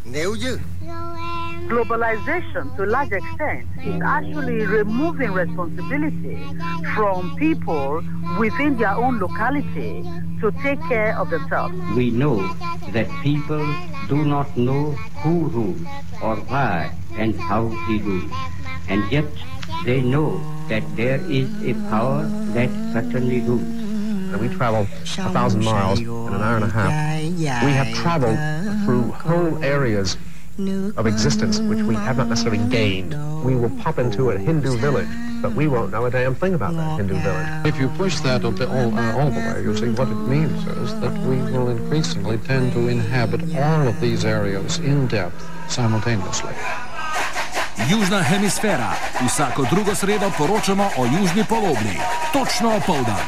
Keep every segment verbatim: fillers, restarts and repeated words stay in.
Nếu như globalization, to a large extent, is actually removing responsibility from people within their own locality to take care of themselves. We know that people do not know who rules or why and how he rules, and yet they know that there is a power that certainly rules. We travel a thousand miles in an hour and a half. We have traveled through whole areas of existence which we have not necessarily gained. We will pop into a Hindu village, but we won't know a damn thing about that Hindu village. If you push that all, uh, all the way, you see what it means is that we will increasingly tend to inhabit all of these areas in depth simultaneously. Južna hemisfera. Vsako drugo sredo poročamo o južni polobli. Točno opoldan.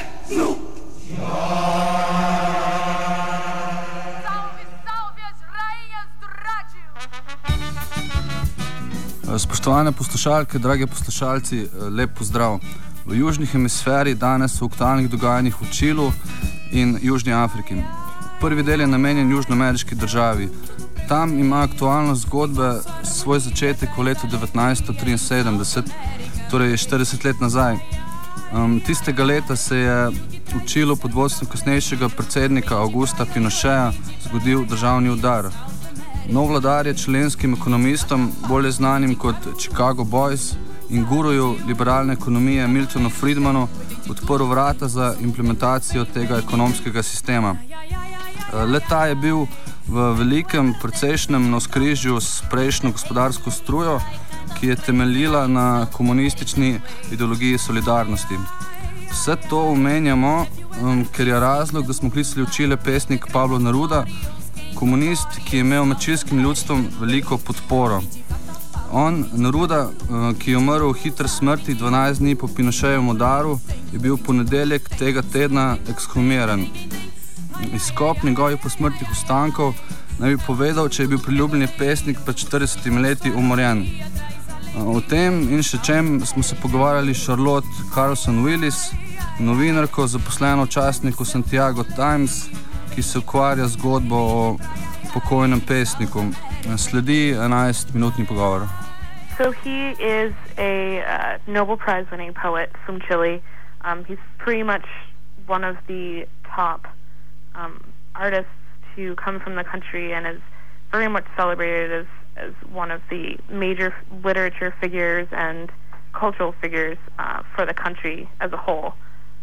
Spoštovane poslušalke, drage poslušalci, lep pozdrav. V južni hemisferi danes v aktualnih dogajanjih v Čilu in Južni Afriki. Prvi del je namenjen južnoameriški državi. Tam ima aktualno zgodbe svoj začetek v letu devetnajststo triinsedemdeset, torej štirideset let nazaj. Um, tistega leta se je v Čilu pod vodstvom kasnejšega predsednika Augusta Pinocheta zgodil državni udar. Nov vladar je čilenskim ekonomistom, bolje znanim kot Chicago Boys, in guruju liberalne ekonomije Miltonu Friedmanu odprl vrata za implementacijo tega ekonomskega sistema. Le-ta je bil v velikem precejšnjem navzkrižju s prejšnjo gospodarsko strujo, ki je temeljila na komunistični ideologiji solidarnosti. Vse to omenjamo, um, ker je razlog, da smo klicali v Čile pesnik Pablo Neruda, komunist, ki je imel med čilskim ljudstvom veliko podporo. On, Neruda, ki je umrl v hitri smrti dvanajst dni po Pinochetovem udaru, je bil v ponedeljek tega tedna ekshumiran. Izkop njegovih posmrtnih ostankov naj bi povedal, če je bil priljubljeni pesnik pred štiridesetimi leti umorjen. O tem in še čem smo se pogovarjali s Charlotte Carlson Willis, novinarko zaposleno v časniku Santiago Times, ki se ukvarja zgodbo o pokojnem pesniku. Sledi enajstminutni pogovor. So he is a uh, Nobel Prize winning poet from Chile. Um, he's pretty much one of the top um, artists to come from the country and is very much celebrated as, as one of the major literature figures and cultural figures uh, for the country as a whole.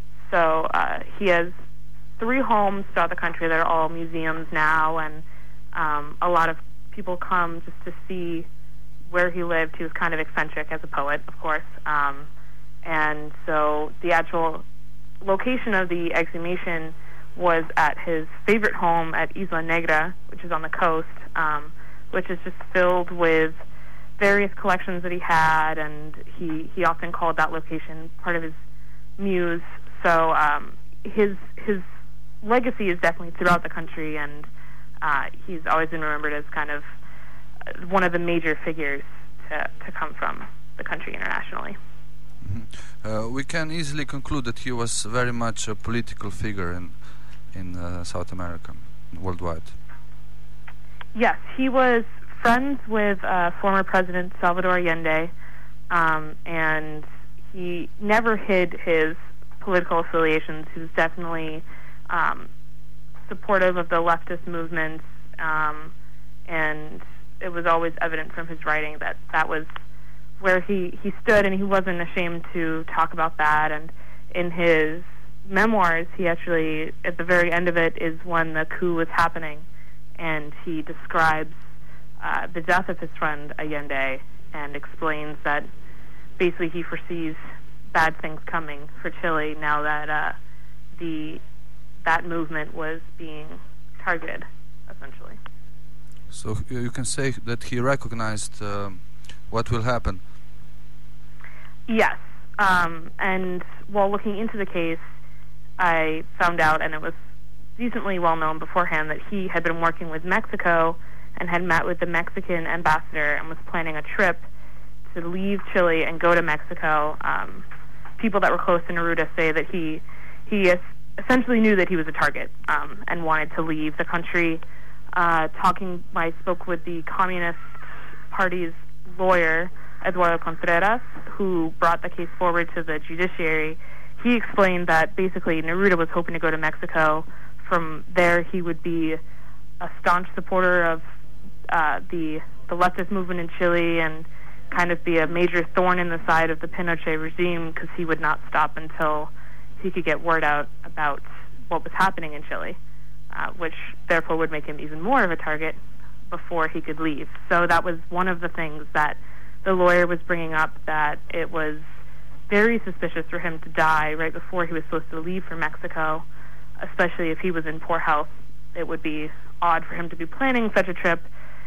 So uh, he has three homes throughout the country that are all museums now, and um, a lot of people come just to see where he lived. He was kind of eccentric as a poet, of course, um, and so the actual location of the exhumation was at his favorite home at Isla Negra, which is on the coast, um, which is just filled with various collections that he had, and he, he often called that location part of his muse. So um, his his legacy is definitely throughout the country, and uh, he's always been remembered as kind of one of the major figures to, to come from the country internationally. Mm-hmm. Uh, we can easily conclude that he was very much a political figure in, in uh, South America, worldwide. Yes, he was friends with uh, former President Salvador Allende, um, and he never hid his political affiliations. He was definitely um, supportive of the leftist movements, um, and it was always evident from his writing that that was where he, he stood, and he wasn't ashamed to talk about that. And in his memoirs, he actually, at the very end of it, is when the coup was happening, and he describes uh, the death of his friend Allende and explains that basically he foresees bad things coming for Chile now that uh, the that movement was being targeted, essentially. So you can say that he recognized uh, what will happen. Yes, um, and while looking into the case, I found out, and it was decently well known beforehand, that he had been working with Mexico and had met with the Mexican ambassador and was planning a trip to leave Chile and go to Mexico. Um, people that were close to Neruda say that he he essentially knew that he was a target um, and wanted to leave the country uh, talking, I spoke with the Communist Party's lawyer, Eduardo Contreras, who brought the case forward to the judiciary. He explained that basically Neruda was hoping to go to Mexico. From there, he would be a staunch supporter of uh, the the leftist movement in Chile and kind of be a major thorn in the side of the Pinochet regime, because he would not stop until he could get word out about what was happening in Chile, uh, which therefore would make him even more of a target before he could leave. So that was one of the things that the lawyer was bringing up, that it was very suspicious for him to die right before he was supposed to leave for Mexico, especially if he was in poor health. It would be odd for him to be planning such a trip.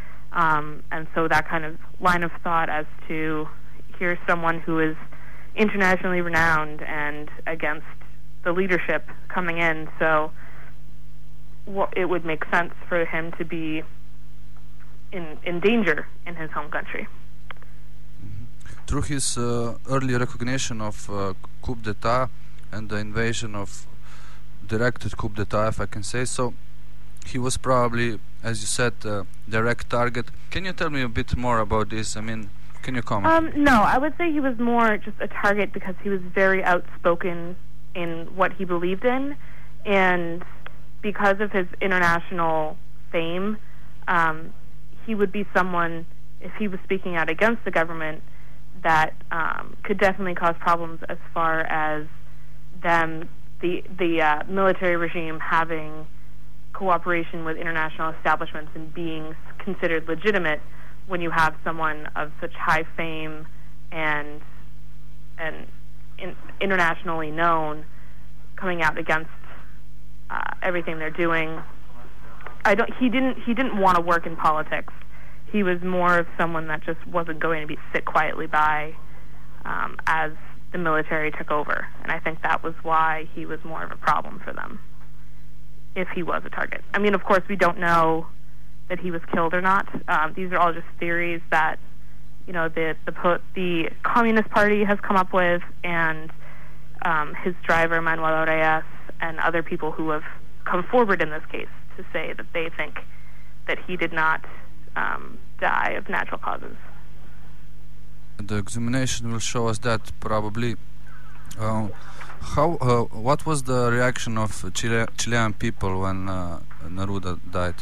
Um, and so that kind of line of thought as to, here's someone who is internationally renowned and against the leadership coming in, so well, it would make sense for him to be in, in danger in his home country. Mm-hmm. Through his uh, early recognition of uh, coup d'etat and the invasion of directed coup d'etat, if I can say so, he was probably, as you said, a direct target. Can you tell me a bit more about this? I mean, can you comment? Um, no, I would say he was more just a target because he was very outspoken in what he believed in, and because of his international fame, um, he would be someone, if he was speaking out against the government, that um, could definitely cause problems as far as them, the, the uh, military regime having cooperation with international establishments and being considered legitimate when you have someone of such high fame and and in, internationally known coming out against uh, everything they're doing. I don't. He didn't. He didn't want to work in politics. He was more of someone that just wasn't going to be sit quietly by um, as the military took over, and I think that was why he was more of a problem for them, if he was a target. I mean, of course, we don't know that he was killed or not. Um, these are all just theories that, you know, the the, the Communist Party has come up with, and um, his driver, Manuel Reyes, and other people who have come forward in this case to say that they think that he did not um, die of natural causes. The examination will show us that, probably. Uh, how? Uh, what was the reaction of Chile, Chilean people when uh, Neruda died?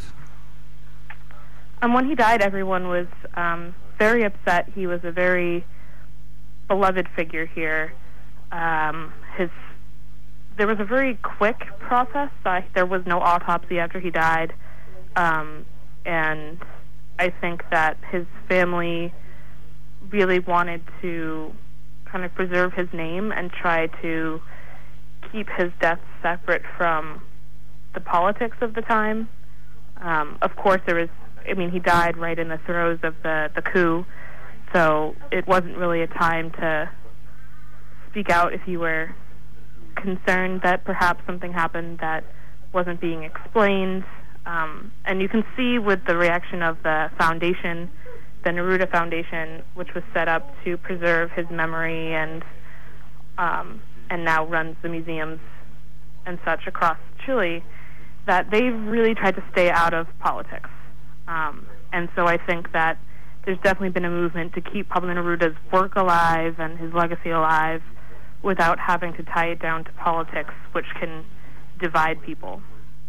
Um, when he died, everyone was um, very upset. He was a very beloved figure here. Um, his there was a very quick process. Uh, there was no autopsy after he died, um, and I think that his family really wanted to kind of preserve his name and try to keep his death separate from the politics of the time. Um, of course, there was, I mean, he died right in the throes of the, the coup, so it wasn't really a time to speak out if you were concerned that perhaps something happened that wasn't being explained. Um, and you can see with the reaction of the foundation, the Neruda Foundation, which was set up to preserve his memory and um, and now runs the museums and such across Chile, that they really tried to stay out of politics. Um, and so I think that there's definitely been a movement to keep Pablo Neruda's work alive and his legacy alive without having to tie it down to politics, which can divide people.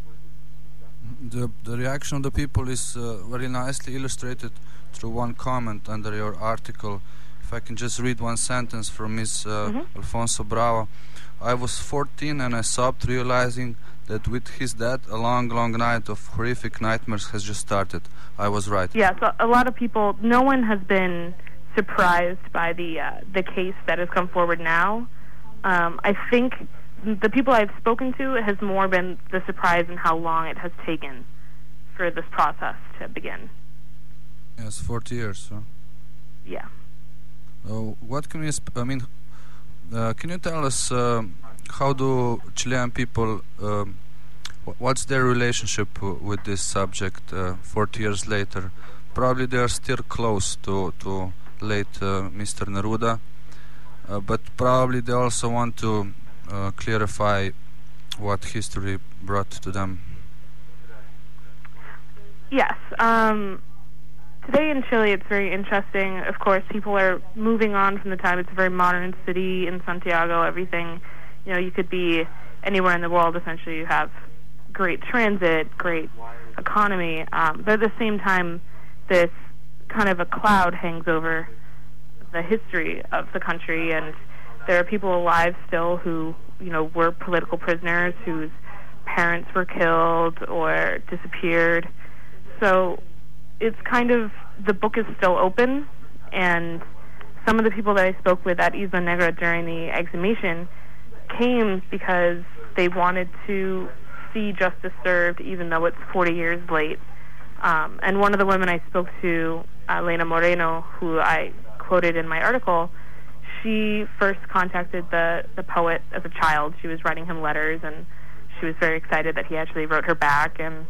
The, the reaction of the people is uh, very nicely illustrated through one comment under your article. If I can just read one sentence from Miss uh, mm-hmm. Alfonso Bravo. I was fourteen and I sobbed, realizing that with his death, a long, long night of horrific nightmares has just started. I was right. Yeah, so a lot of people, no one has been surprised by the uh, the case that has come forward now. Um, I think the people I've spoken to has more been the surprise in how long it has taken for this process to begin. Yes, forty years. Huh? Yeah. Uh, what can we? Sp- I mean, uh, can you tell us uh, how do Chilean people? Uh, what's their relationship w- with this subject? Uh, forty years later, probably they are still close to to late uh, Mister Neruda, uh, but probably they also want to uh, clarify what history brought to them. Yes. Um, today in Chile, it's very interesting. Of course, people are moving on from the time. It's a very modern city in Santiago. Everything, you know, you could be anywhere in the world. Essentially, you have great transit, great economy. Um, but at the same time, this kind of a cloud hangs over the history of the country, and there are people alive still who, you know, were political prisoners whose parents were killed or disappeared. So it's kind of, the book is still open, and some of the people that I spoke with at Isla Negra during the exhumation came because they wanted to see justice served even though it's forty years late. Um, and one of the women I spoke to, Elena Moreno, who I quoted in my article, she first contacted the, the poet as a child. She was writing him letters, and she was very excited that he actually wrote her back, and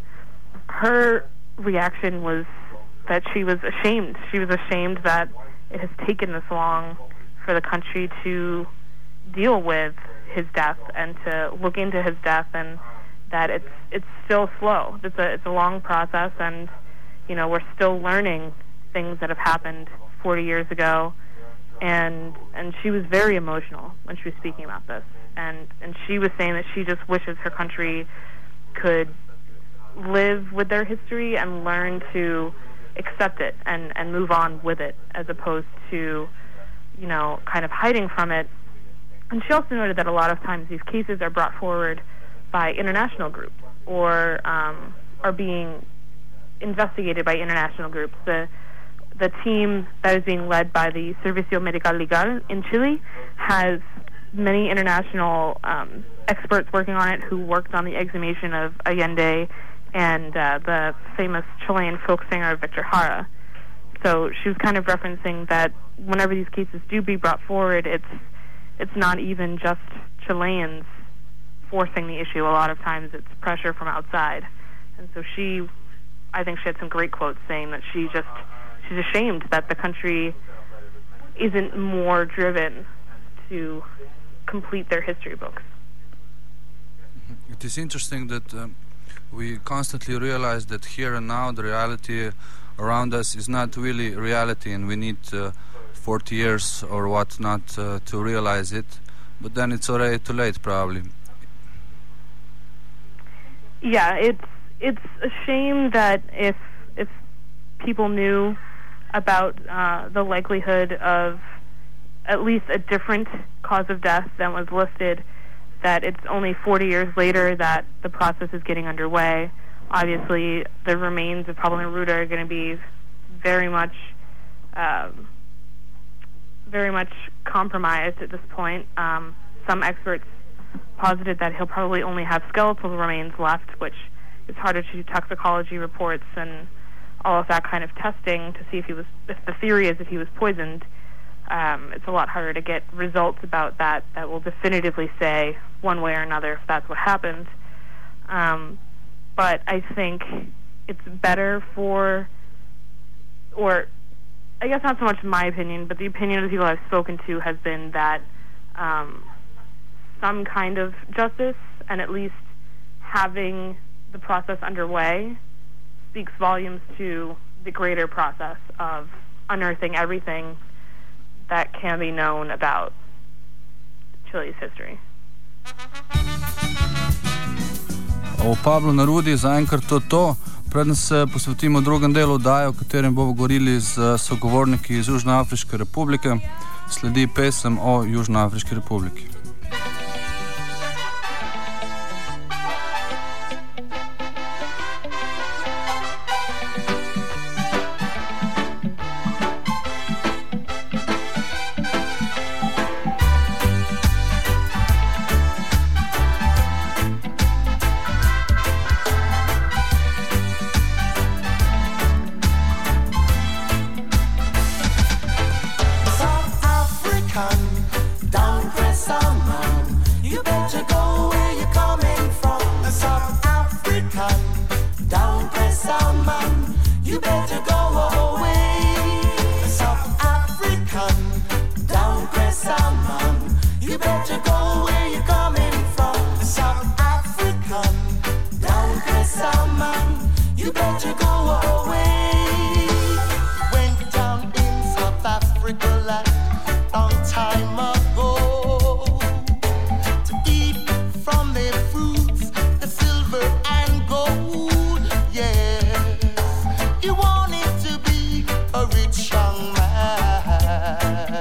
her reaction was that she was ashamed. She was ashamed that it has taken this long for the country to deal with his death and to look into his death, and that it's it's still slow. It's a it's a long process, and you know, we're still learning things that have happened forty years ago. And and she was very emotional when she was speaking about this, and and she was saying that she just wishes her country could live with their history and learn to accept it and and move on with it, as opposed to, you know, kind of hiding from it. And she also noted that a lot of times these cases are brought forward by international groups or um, are being investigated by international groups. The The team that is being led by the Servicio Medical Legal in Chile has many international um, experts working on it who worked on the exhumation of Allende and uh, the famous Chilean folk singer Victor Jara. So she was kind of referencing that whenever these cases do be brought forward, it's it's not even just Chileans forcing the issue. A lot of times it's pressure from outside. And so she, I think she had some great quotes saying that she just... she's ashamed that the country isn't more driven to complete their history books. It is interesting that um, we constantly realize that here and now the reality around us is not really reality, and we need uh, forty years or whatnot uh, to realize it, but then it's already too late, probably. Yeah, it's it's a shame that if if people knew about uh, the likelihood of at least a different cause of death than was listed, that it's only forty years later that the process is getting underway. Obviously, the remains of Pablo Neruda are going to be very much, um, very much compromised at this point. Um, some experts posited that he'll probably only have skeletal remains left, which is harder to do toxicology reports and all of that kind of testing to see if he was, if the theory is that he was poisoned. Um, it's a lot harder to get results about that that will definitively say one way or another if that's what happened. Um, but I think it's better for, or I guess not so much my opinion, but the opinion of the people I've spoken to has been that um, some kind of justice, and at least having the process underway, speaks volumes to the greater process of unearthing everything that can be known about Chile's history. O Pablo Nerudi zaenkrat to to. Preden se posvetimo drugem delu oddaje, o katerem bomo govorili z sogovorniki iz Južnoafriške republike, sledi pesem o Južnoafriški republiki. Down press on wanted to be a rich young man.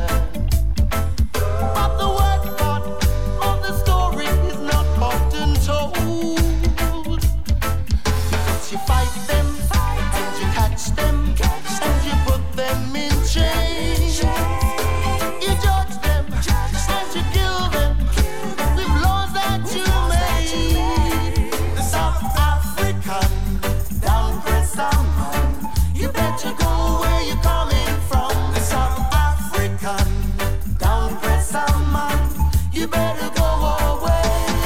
But the worst part of the story is not often told. Because you fight them, and you catch them, and you put them in chains. You judge them, and you kill them with laws that you made. The South African down press man, you better go where you're coming from. The South African down press man, you better go away.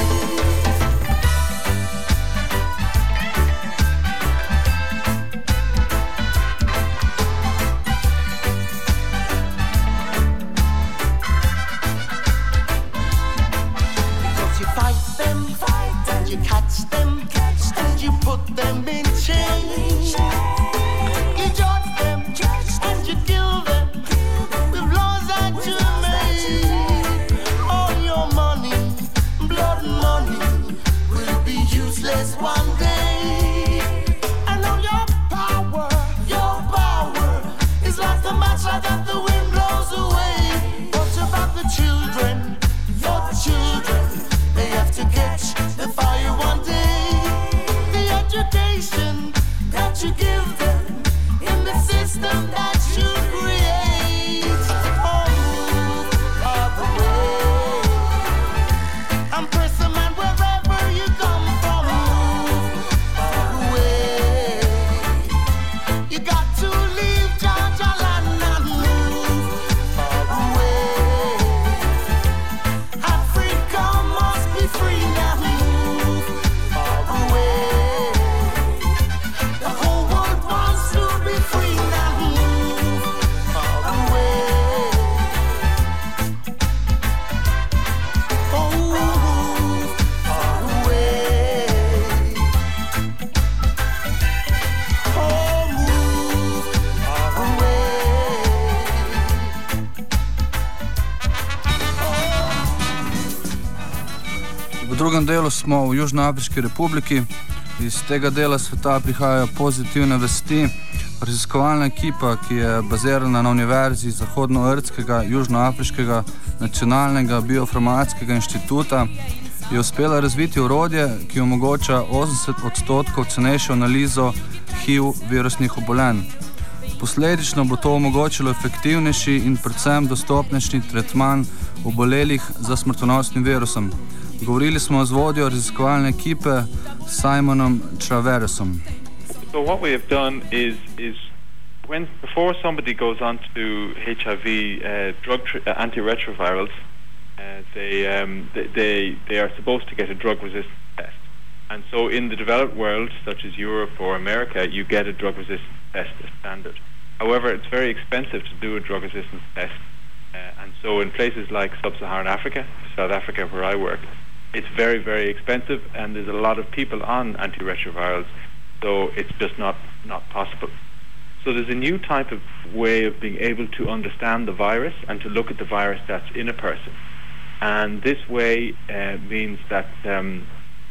Because you fight them, and you catch them, and you put them in chains. You judge them, and you kill them with laws that you made. All your money, blood money, will be useless one day. And all your power, your power is like the matchlight that the wind blows away. What about the children, your children? They have to catch the fire one day. The education that you give them in the system that you create. Oh, move out the way. And press a man wherever you come from. Move far away. You got to leave Georgia land and move far away. Africa must be free now. Move far away. The whole world wants to be free now. Move far away. Oh, move far away. Oh, move far V drugem delu smo v Južnoafriški republiki. Iz tega dela sveta prihajajo pozitivne vesti. Raziskovalna ekipa, ki je bazirana na Univerzi Zahodnoerdskega Južnoafriškega nacionalnega biofarmacijskega inštituta, je uspela razviti orodje, ki omogoča osemdeset odstotkov cenejšo analizo H I V virusnih obolenj. Posledično bo to omogočilo efektivnejši in predvsem dostopnejši tretman obolelih za smrtonosnim virusom. Govorili smo z vodjo raziskovalne ekipe Simonom Traversom. So what we have done is is when before somebody goes on to H I V uh, drug tr- uh, antiretrovirals, uh, they, um, they they they are supposed to get a drug resistance test. And so in the developed world, such as Europe or America, you get a drug resistance test as standard. However, it's very expensive to do a drug resistance test. Uh, and so in places like sub-Saharan Africa, South Africa where I work, it's very, very expensive, and there's a lot of people on antiretrovirals, so it's just not, not possible. So there's a new type of way of being able to understand the virus and to look at the virus that's in a person. And this way uh, means that um,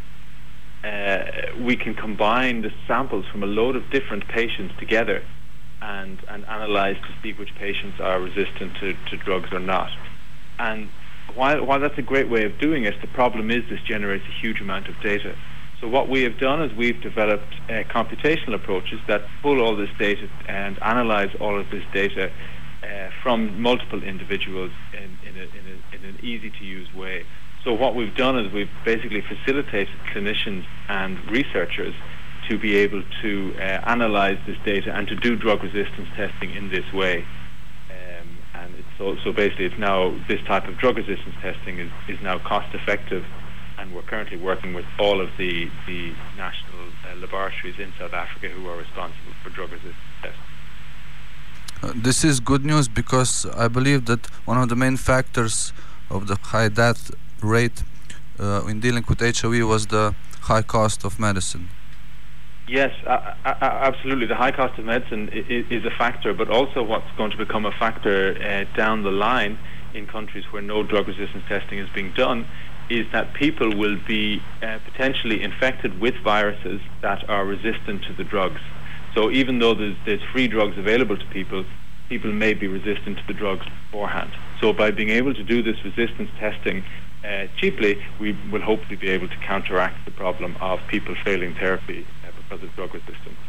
uh, we can combine the samples from a load of different patients together and, and analyze to see which patients are resistant to, to drugs or not. And while, while that's a great way of doing it, the problem is this generates a huge amount of data. So what we have done is we've developed uh, computational approaches that pull all this data and analyze all of this data uh, from multiple individuals in, in, a, in, a, in an easy-to-use way. So what we've done is we've basically facilitated clinicians and researchers to be able to uh, analyze this data and to do drug resistance testing in this way. Um, and it's so, so basically it's now, this type of drug resistance testing is, is now cost-effective, and we're currently working with all of the, the national uh, laboratories in South Africa who are responsible for drug resistance testing. Uh, this is good news, because I believe that one of the main factors of the high death rate uh, in dealing with H I V was the high cost of medicine. Yes, uh, uh, absolutely. The high cost of medicine is, is a factor, but also what's going to become a factor uh, down the line in countries where no drug resistance testing is being done is that people will be uh, potentially infected with viruses that are resistant to the drugs. So even though there's, there's free drugs available to people, people may be resistant to the drugs beforehand. So by being able to do this resistance testing uh, cheaply, we will hopefully be able to counteract the problem of people failing therapy uh, because of drug resistance.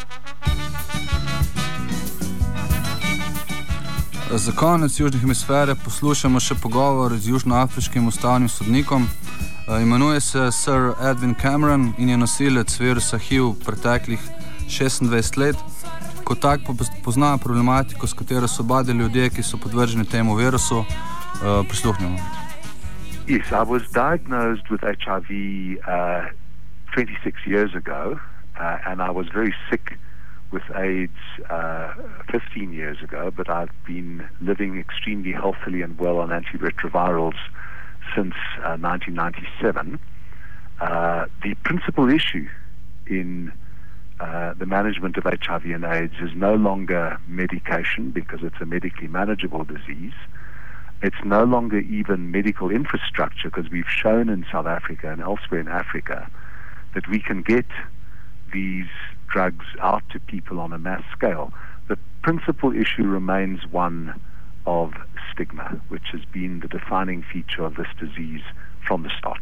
Za konec južne hemisfere poslušamo še pogovor z južnoafriškim ustavnim sodnikom. Imenuje se Sir Edwin Cameron in je nosilec virusa H I V preteklih šestindvajset let. Kot tak pozna problematiko, s katero so badi ljudje, ki so podvrženi temu virusu. Prisluhnimo. Yes, I was diagnosed with H I V uh, twenty-six years ago, uh, and I was very sick with AIDS uh, fifteen years ago, but I've been living extremely healthily and well on antiretrovirals since uh, nineteen ninety-seven. Uh, the principal issue in uh, the management of H I V and AIDS is no longer medication, because it's a medically manageable disease. It's no longer even medical infrastructure, because we've shown in South Africa and elsewhere in Africa that we can get these drugs out to people on a mass scale. The principal issue remains one of stigma, which has been the defining feature of this disease from the start.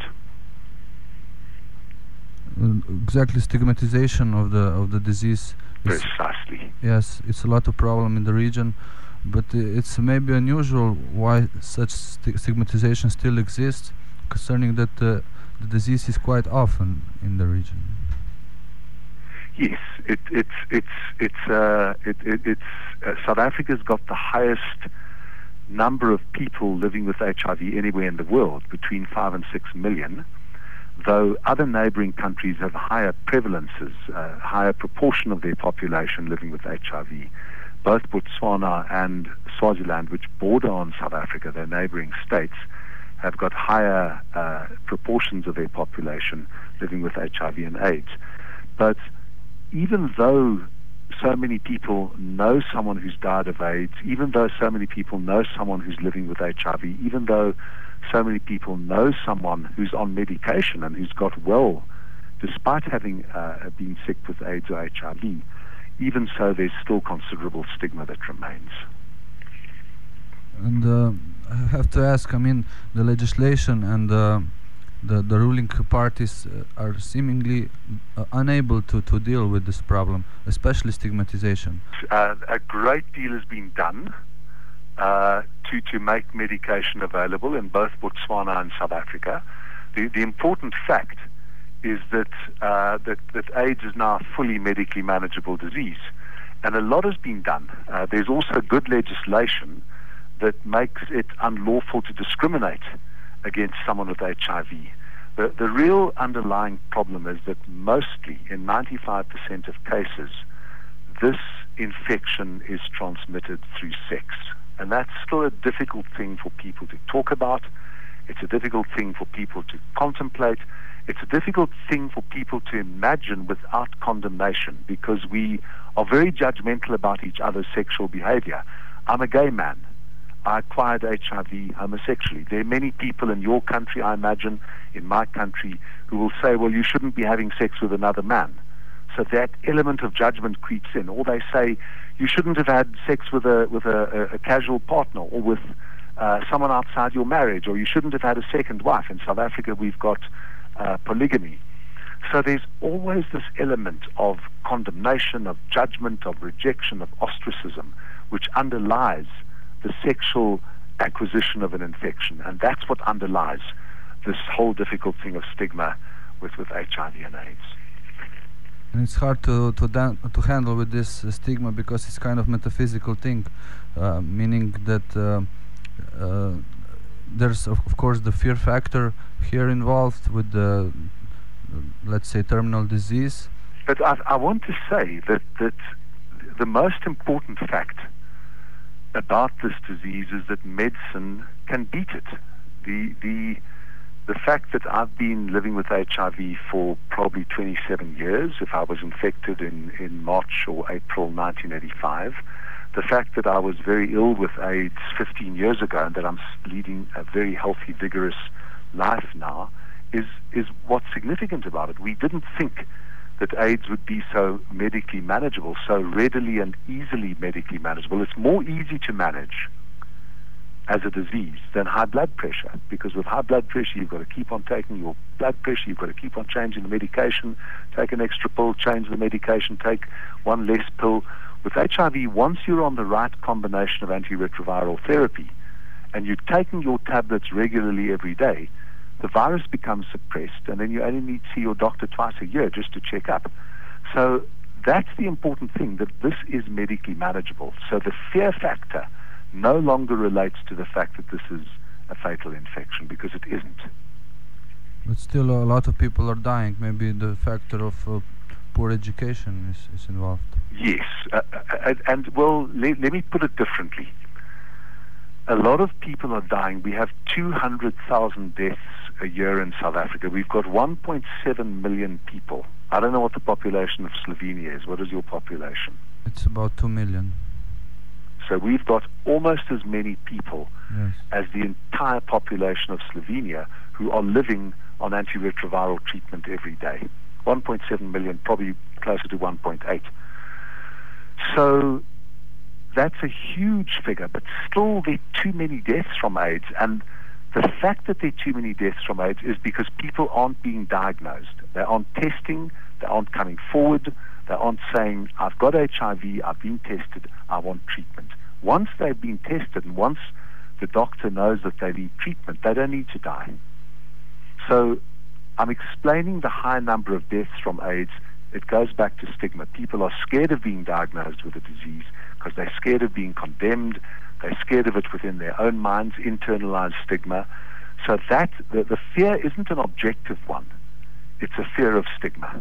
Exactly, stigmatization of the of the disease. Precisely. Yes, it's a lot of problem in the region, but it's maybe unusual why such st- stigmatization still exists, concerning that uh, the disease is quite often in the region. Yes, it, it's it's it's uh, it, it, it's uh, South Africa's got the highest number of people living with H I V anywhere in the world, between five and six million. Though other neighbouring countries have higher prevalences, uh, higher proportion of their population living with H I V. Both Botswana and Swaziland, which border on South Africa, their neighbouring states, have got higher uh, proportions of their population living with H I V and AIDS. But even though so many people know someone who's died of AIDS, even though so many people know someone who's living with H I V, even though so many people know someone who's on medication and who's got well despite having uh, been sick with AIDS or H I V, even so there's still considerable stigma that remains. And uh, I have to ask, I mean, the legislation and uh, The, the ruling parties uh, are seemingly uh, unable to, to deal with this problem, especially stigmatization. Uh, a great deal has been done uh, to, to make medication available in both Botswana and South Africa. The, the important fact is that, uh, that, that AIDS is now a fully medically manageable disease. And a lot has been done. Uh, there's also good legislation that makes it unlawful to discriminate against someone with H I V. The, the real underlying problem is that mostly, in ninety-five percent of cases, this infection is transmitted through sex. And that's still a difficult thing for people to talk about. It's a difficult thing for people to contemplate. It's a difficult thing for people to imagine without condemnation, because we are very judgmental about each other's sexual behavior. I'm a gay man. I acquired H I V homosexually. There are many people in your country, I imagine, in my country, who will say, well, you shouldn't be having sex with another man. So that element of judgment creeps in. Or they say, you shouldn't have had sex with a with a, a, a casual partner, or with uh, someone outside your marriage, or you shouldn't have had a second wife. In South Africa, we've got uh, polygamy. So there's always this element of condemnation, of judgment, of rejection, of ostracism, which underlies the sexual acquisition of an infection. And that's what underlies this whole difficult thing of stigma with, with H I V and AIDS. And it's hard to to, dan- to handle with this uh, stigma, because it's kind of metaphysical thing, uh, meaning that uh, uh, there's of, of course the fear factor here involved with the, uh, let's say, terminal disease. But I, I want to say that, that the most important fact about this disease is that medicine can beat it. The the the fact that I've been living with H I V for probably twenty-seven years, if I was infected in, in March or April nineteen eighty-five, the fact that I was very ill with AIDS fifteen years ago and that I'm leading a very healthy, vigorous life now, is is what's significant about it. We didn't think that AIDS would be so medically manageable, so readily and easily medically manageable. It's more easy to manage as a disease than high blood pressure, because with high blood pressure you've got to keep on taking your blood pressure, you've got to keep on changing the medication, take an extra pill, change the medication, take one less pill. With H I V, once you're on the right combination of antiretroviral therapy and you're taking your tablets regularly every day, the virus becomes suppressed, and then you only need to see your doctor twice a year just to check up. So that's the important thing, that this is medically manageable. So the fear factor no longer relates to the fact that this is a fatal infection, because it isn't. But still a lot of people are dying. Maybe the factor of uh, poor education is, is involved. Yes, uh, uh, and well, le- let me put it differently. A lot of people are dying. We have two hundred thousand deaths a year in South Africa. We've got one point seven million people. I don't know what the population of Slovenia is. What is your population? It's about two million. So we've got almost as many people yes. as the entire population of Slovenia who are living on antiretroviral treatment every day. one point seven million, probably closer to one point eight. So that's a huge figure, but still there are too many deaths from AIDS. And the fact that there are too many deaths from AIDS is because people aren't being diagnosed. They aren't testing, they aren't coming forward, they aren't saying, I've got H I V, I've been tested, I want treatment. Once they've been tested and once the doctor knows that they need treatment, they don't need to die. So I'm explaining the high number of deaths from AIDS. It goes back to stigma. People are scared of being diagnosed with a disease because they're scared of being condemned. They're scared of it within their own minds, internalized stigma. So that the, the fear isn't an objective one. It's a fear of stigma.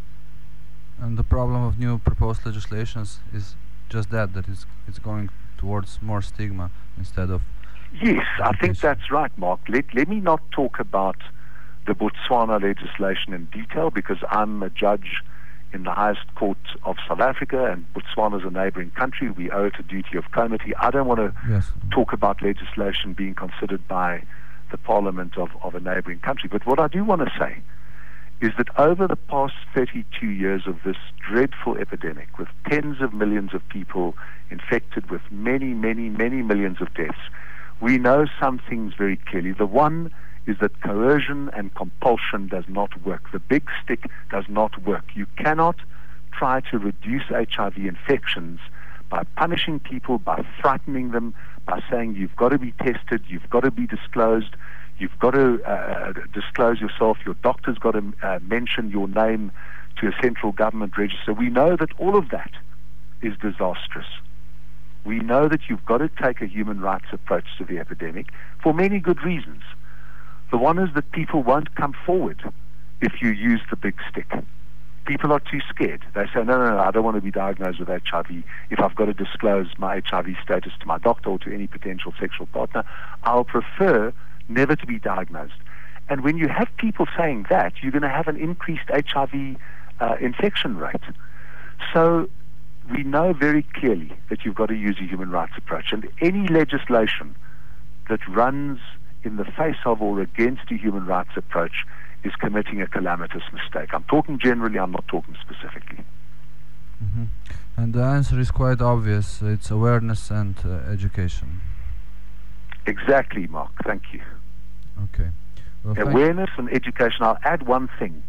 And the problem of new proposed legislations is just that, that it's, it's going towards more stigma instead of... Yes, I think that's right, Mark. Let, let me not talk about the Botswana legislation in detail, because I'm a judge in the highest court of South Africa, and Botswana is a neighboring country. We owe it a duty of comity. I don't want to yes. talk about legislation being considered by the parliament of, of a neighboring country. But what I do want to say is that over the past thirty-two years of this dreadful epidemic, with tens of millions of people infected, with many, many, many millions of deaths, we know some things very clearly. The one is that coercion and compulsion does not work. The big stick does not work. You cannot try to reduce H I V infections by punishing people, by frightening them, by saying you've got to be tested, you've got to be disclosed, you've got to uh, disclose yourself, your doctor's got to uh, mention your name to a central government register. We know that all of that is disastrous. We know that you've got to take a human rights approach to the epidemic for many good reasons. The one is that people won't come forward if you use the big stick. People are too scared. They say, no, no, no, I don't want to be diagnosed with H I V. If I've got to disclose my H I V status to my doctor or to any potential sexual partner, I'll prefer never to be diagnosed. And when you have people saying that, you're going to have an increased H I V uh, infection rate. So we know very clearly that you've got to use a human rights approach. And any legislation that runs in the face of or against a human rights approach is committing a calamitous mistake. I'm talking generally, I'm not talking specifically. Mm-hmm. And the answer is quite obvious. It's awareness and uh, education. Exactly, Mark. Thank you. Okay. Well, awareness and education. I'll add one thing,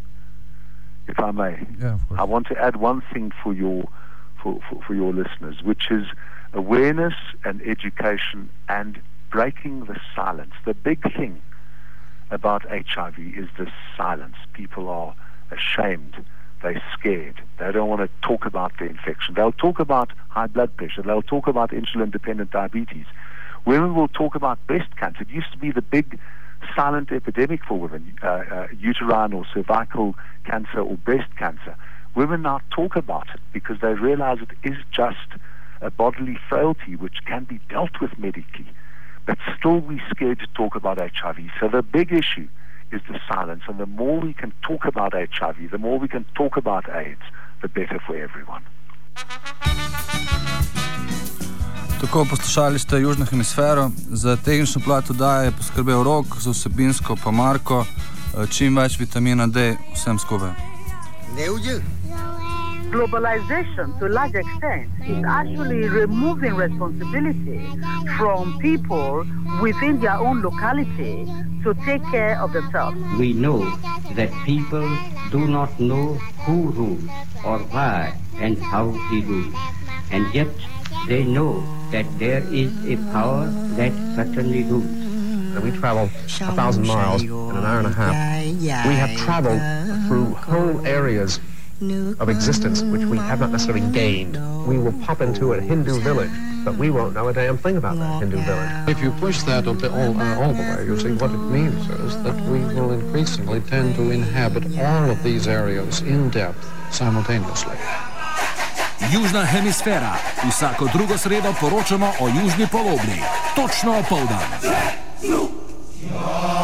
if I may. Yeah, of course. I want to add one thing for your for, for, for your listeners, which is awareness and education and breaking the silence. The big thing about H I V is the silence. People are ashamed. They're scared. They don't want to talk about the infection. They'll talk about high blood pressure. They'll talk about insulin-dependent diabetes. Women will talk about breast cancer. It used to be the big silent epidemic for women, uh, uh, uterine or cervical cancer or breast cancer. Women now talk about it because they realize it is just a bodily frailty which can be dealt with medically. But still we're scared to talk about H I V. So the big issue is the silence. And the more we can talk about H I V, the more we can talk about AIDS, the better for everyone. Tako, poslušali ste Južno hemisfero. Za tehnično plat oddaje je poskrbel Rok, za vsebinsko pa Marko. Čim več vitamina D vsem skupaj. Globalization, to a large extent, is actually removing responsibility from people within their own locality to take care of themselves. We know that people do not know who rules or why and how he rules, and yet they know that there is a power that certainly rules. We travel a thousand miles in an hour and a half. We have traveled through whole areas of existence which we have not necessarily gained. We will pop into a Hindu village, but we won't know a damn thing about that Hindu village. If you push that all, uh, all the way, you see what it means is that we will increasingly tend to inhabit all of these areas in depth simultaneously. Južna hemisfera. Vsako drugo sredo poročamo o južni polobli. Točno opoldan.